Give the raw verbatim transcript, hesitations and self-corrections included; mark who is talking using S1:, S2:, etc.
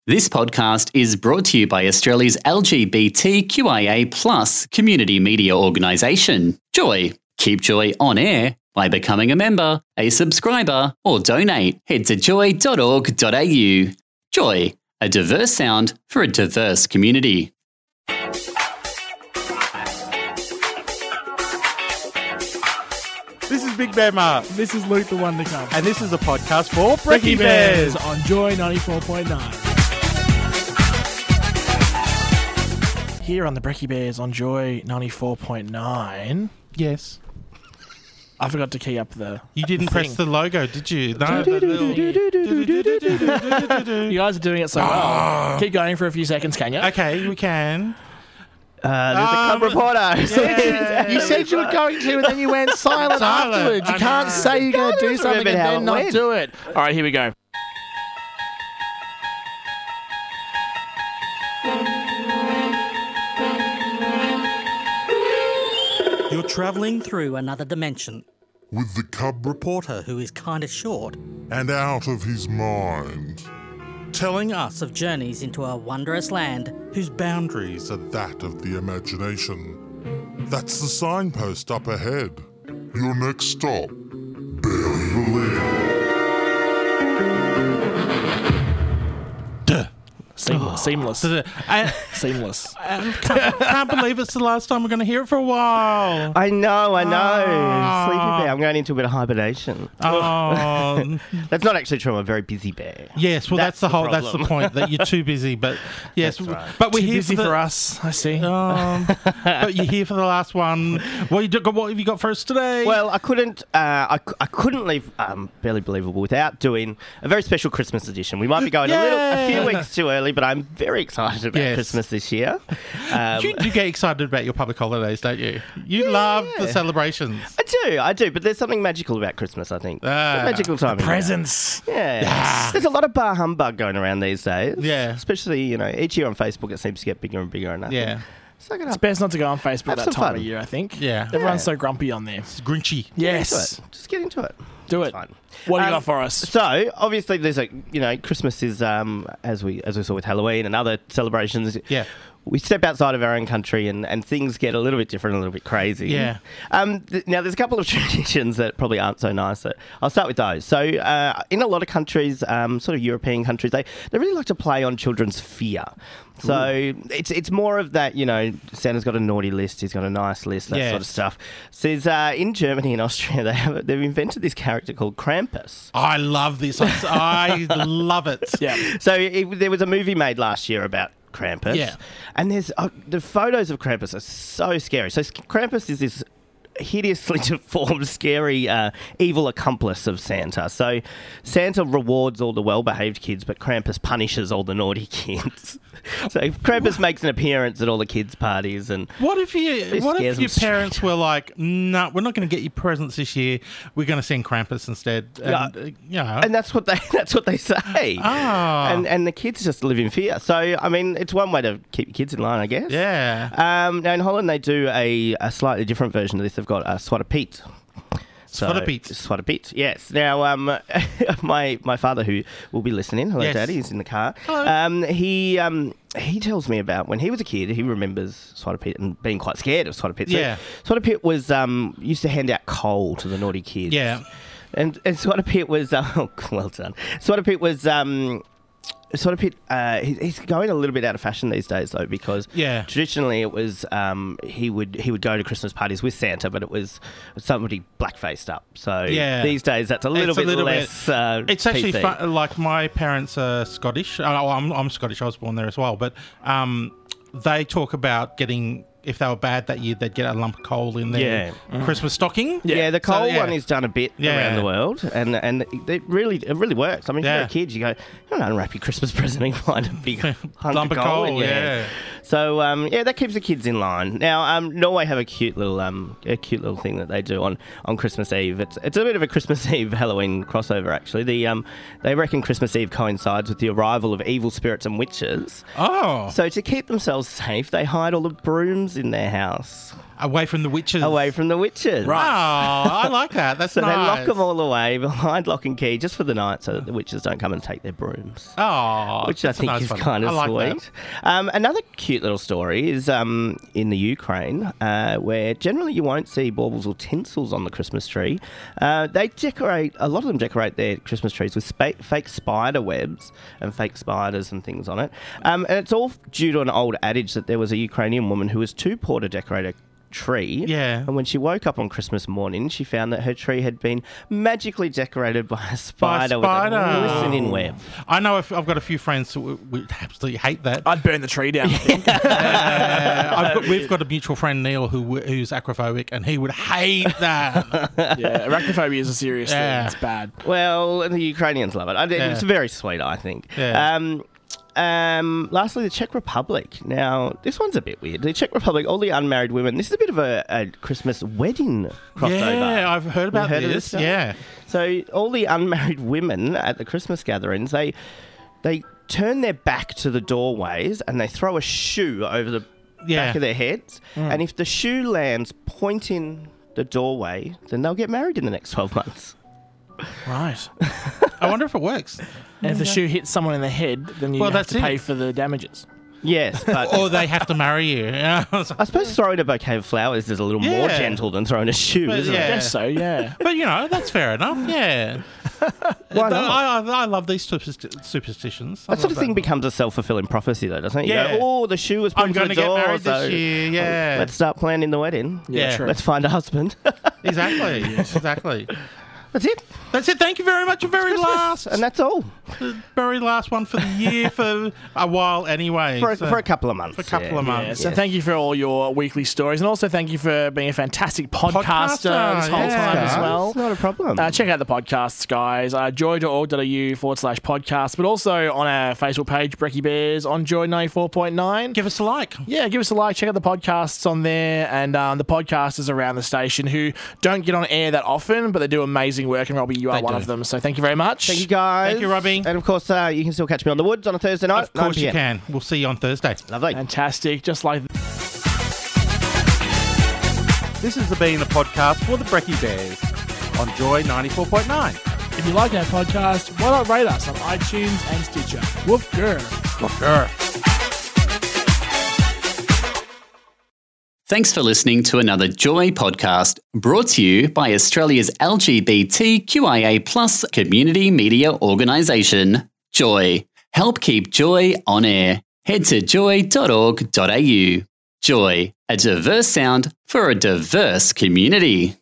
S1: This podcast is brought to you by Australia's L G B T Q I A plus community media organisation, Joy. Keep Joy on air by becoming a member, a subscriber, or donate. Head to joy dot org dot a u. Joy, a diverse sound for a diverse community.
S2: This is Big Bear Mark,
S3: This is Luke the One to Come.
S2: and this is a podcast for Brekkie
S3: Brekkie
S2: Bears.
S3: Bears on Joy ninety-four point nine. Here on the Brekkie Bears on Joy ninety-four point nine.
S2: Yes.
S3: I forgot to key up the...
S2: You didn't
S3: the
S2: press
S3: thing.
S2: the logo, did you? No, the little-
S3: You guys are doing it so well. Keep going for a few seconds, can you?
S2: Okay, we can.
S4: Uh, there's a
S2: Um,
S4: club reporter.
S2: yeah.
S4: You said you were going to, and then you went silent,
S2: Silent.
S4: afterwards. You
S2: I
S4: can't
S2: know.
S4: say you're going to do
S3: do
S4: something
S3: something
S4: and
S3: and
S4: then
S3: then
S4: not
S3: not
S4: do
S3: do it. All right, here we go.
S5: You're travelling through another dimension.
S6: with the cub
S5: Reporter who is kinda short,
S6: and out of his mind.
S5: telling us of journeys into a wondrous land whose boundaries
S6: Are that of the imagination. That's the signpost up ahead. Your next stop, Barely Believe.
S3: Seamless. Seamless.
S2: I,
S3: Seamless.
S2: I can't, can't believe it's the last time we're going to hear it for a while.
S4: I know, I know.
S2: Ah.
S4: Sleepy bear. I'm going into a bit of hibernation.
S2: Oh,
S4: That's not actually true. I'm a very busy bear.
S2: yes. Well, that's,
S4: That's
S2: the
S4: the
S2: whole. That's the
S4: problem.
S2: point that you're too busy. But yes,
S4: That's right.
S2: but we're
S3: Too
S2: here
S3: busy
S2: for, the,
S3: for us, I see.
S2: Um, but you're here for the last one. What you do, What have you got for us today?
S4: Well, I couldn't. Uh, I, cou- I couldn't leave um, Barely Believable without doing a very special Christmas edition. We might be going a little, a few
S2: Yeah.
S4: weeks too early, but I'm very excited about
S2: Yes.
S4: Christmas this year. Um,
S2: you do get excited about your public holidays, don't you? You love the celebrations.
S4: I do, I do, but there's something magical about Christmas, I think.
S2: Ah,
S4: It's a magical time. of year.
S3: Presents.
S4: Yeah. There's a lot of bar humbug going around these days.
S2: Yeah.
S4: Especially, you know, each year on Facebook it seems to get bigger and bigger. And I
S2: Yeah.
S4: think, suck it
S3: It's
S4: up.
S3: best not to go on Facebook
S4: Have
S3: that
S4: some
S3: time
S4: fun.
S3: of year, I think.
S2: Yeah.
S3: Everyone's
S4: Yeah.
S3: so grumpy on there.
S2: It's grinchy.
S4: Get into
S3: Yes.
S4: it. Just get into it.
S3: Do it.
S4: Fine.
S3: What do you
S4: Um,
S3: got for us?
S4: So obviously, there's a you know Christmas is um as we as we saw with Halloween and other celebrations.
S2: Yeah.
S4: We step outside of our own country and, and things get a little bit different, a little bit crazy.
S2: Yeah.
S4: Um. Th- now there's a couple of traditions that probably aren't so nice. That I'll start with those. So uh, in a lot of countries, um, sort of European countries, they they really like to play on children's fear. So it's it's more of that, you know, Santa's got a naughty list, he's got a nice list, that sort of
S2: Yes.
S4: stuff. So there's, uh, in Germany and Austria, they have they've invented this character called Krampus.
S2: I love this. I I love it.
S3: Yeah.
S4: So it, there was a movie made last year about Krampus.
S2: Yeah.
S4: And there's uh, the photos of Krampus are so scary. So Krampus is this hideously deformed, scary, uh, evil accomplice of Santa. So Santa rewards all the well-behaved kids, but Krampus punishes all the naughty kids. So Krampus makes an appearance at all the kids' parties, and
S2: What if you? What
S4: scares
S2: if your
S4: them straight.
S2: parents were like, "No, we're not going to get you presents this year. We're going to send Krampus instead." And,
S4: Yeah.
S2: uh, you know.
S4: and that's what they that's what they say.
S2: Ah.
S4: And and the kids just live in fear. So I mean, it's one way to keep your kids in line, I guess.
S2: yeah.
S4: Um, now in Holland they do a, a slightly different version of this. They've got a Zwarte Piet. So,
S2: Zwarte Piet.
S4: Zwarte Piet, yes. Now, um, my my father, who will be listening, hello,
S2: Yes.
S4: Daddy, he's in the car.
S2: Hello.
S4: Um, he um, he tells me about when he was a kid. He remembers Zwarte Piet and being quite scared of Zwarte Piet. So
S2: Yeah.
S4: Zwarte Piet was um, used to hand out coal to the naughty kids.
S2: Yeah.
S4: And and Zwarte Piet was uh, oh, well done. Zwarte Piet was um. Sort of Piet, uh, he, he's going a little bit out of fashion these days, though, because
S2: Yeah.
S4: traditionally it was um, he would he would go to Christmas parties with Santa, but it was somebody black faced up. So
S2: Yeah.
S4: these days that's a little
S2: It's a
S4: bit
S2: little
S4: less.
S2: bit-
S4: Uh,
S2: It's actually
S4: P C.
S2: fun. Like my parents are Scottish. Oh, I'm, I'm Scottish. I was born there as well. But um, they talk about getting, if they were bad that year, they'd get a lump of coal in their
S4: Yeah.
S2: Christmas stocking.
S4: Yeah, the
S2: So,
S4: coal
S2: yeah.
S4: one is done a bit
S2: Yeah.
S4: around the world, and and it really it really works. I mean, if
S2: Yeah.
S4: you're a kid, you go, you don't unwrap your Christmas present and find a big hunk
S2: Lump
S4: of
S2: of
S4: coal,
S2: coal,
S4: in your hand.
S2: yeah.
S4: So um, yeah, that keeps the kids in line. Now um, Norway have a cute little um, a cute little thing that they do on, on Christmas Eve. It's it's a bit of a Christmas Eve Halloween crossover actually. The um, they reckon Christmas Eve coincides with the arrival of evil spirits and witches.
S2: Oh.
S4: So to keep themselves safe, they hide all the brooms in their house.
S2: Away from the witches.
S4: away from the witches.
S2: Oh, I like that. That's
S4: So
S2: nice.
S4: they lock them all away behind lock and key just for the night so that the witches don't come and take their brooms.
S2: Oh,
S4: Which I
S2: that's a
S4: think
S2: nice
S4: is
S2: one.
S4: kind
S2: I
S4: of
S2: like
S4: sweet. Um, another cute little story is um, in the Ukraine, uh, where generally you won't see baubles or tinsels on the Christmas tree. Uh, they decorate, a lot of them decorate their Christmas trees with spa- fake spider webs and fake spiders and things on it. Um, and it's all due to an old adage that there was a Ukrainian woman who was too poor to decorate a tree.
S2: Yeah.
S4: And when she woke up on Christmas morning, she found that her tree had been magically decorated by a spider,
S2: spider.
S4: with a glistening web.
S2: I know if I've got a few friends who would absolutely hate that.
S3: I'd burn the tree down. I think.
S2: Uh, I've got, we've got a mutual friend, Neil, who who's acrophobic, and he would hate that.
S3: Yeah, arachnophobia is a serious
S2: Yeah.
S3: thing. It's bad.
S4: Well, the Ukrainians love it. I-
S2: Yeah.
S4: It's very sweet, I think.
S2: Yeah.
S4: Um, um, lastly, the Czech Republic. Now, this one's a bit weird. The Czech Republic, all the unmarried women. This is a bit of a, a Christmas wedding crossover.
S2: Yeah, I've heard about
S4: heard of
S2: this.
S4: this stuff?
S2: Yeah.
S4: So all the unmarried women at the Christmas gatherings, they they turn their back to the doorways and they throw a shoe over the
S2: Yeah.
S4: back of their heads. And if the shoe lands pointing the doorway, then they'll get married in the next twelve months.
S3: Right.
S2: I wonder if it works.
S3: And if the shoe hits someone in the head, then you
S2: Well,
S3: have
S2: that's
S3: to
S2: it.
S3: pay for the damages.
S4: Yes, but
S2: Or they have to marry you. Yeah.
S4: I suppose throwing a bouquet of flowers is a little more
S2: Yeah.
S4: gentle than throwing a shoe,
S2: But
S4: isn't
S2: yeah.
S3: I
S4: it?
S3: guess so, yeah.
S2: But, you know, that's fair enough. Yeah.
S4: Why not?
S2: I, I, I love these supersti- superstitions. I
S4: That sort
S2: love
S4: of thing becomes a self-fulfilling prophecy, though, doesn't it? You
S2: Yeah.
S4: go, oh, the shoe was
S2: I'm
S4: pointing
S2: going
S4: to
S2: to
S4: the
S2: get
S4: door,
S2: married
S4: so
S2: this year. Yeah.
S4: let's start planning the wedding.
S2: Yeah.
S3: true.
S4: Let's find a husband.
S2: Exactly. Exactly.
S4: That's it.
S2: That's it. Thank you very much. Your very last,
S4: And that's all.
S2: the very last one for the year for a while anyway.
S4: For a,
S2: so-
S4: for a couple of months.
S2: for a couple
S4: yeah.
S2: of months.
S3: Yeah, so
S4: Yes.
S3: thank you for all your weekly stories, and also thank you for being a fantastic podcaster,
S2: Podcaster,
S3: this whole
S2: yeah.
S3: time as
S2: Guys.
S3: well.
S4: It's not a problem.
S3: Uh, check out the podcasts, guys. Uh, joy.org.au forward slash podcast, but also on our Facebook page, Brekkie Bears, on Joy ninety-four point nine.
S2: Give us a like.
S3: Yeah, give us a like. Check out the podcasts on there, and um, the podcasters around the station who don't get on air that often, but they do amazing work, and Robbie, you are
S2: They
S3: one
S2: do.
S3: of them. So thank you very much.
S4: Thank you, guys.
S2: Thank you, Robbie.
S4: And of course, uh, you can still catch me on the Woods on a Thursday night.
S2: Of course
S4: nine
S2: you
S4: p.m.
S2: can. We'll see you on Thursday.
S4: Lovely.
S3: Fantastic. Just like
S2: This has been a podcast for the Brekkie Bears on Joy ninety-four point nine.
S3: if you like our podcast, why not rate us on iTunes and Stitcher? Woof grr.
S1: Thanks for listening to another Joy podcast brought to you by Australia's L G B T Q I A plus community media organisation, Joy. Help keep Joy on air. Head to joy dot org dot a u. Joy, a diverse sound for a diverse community.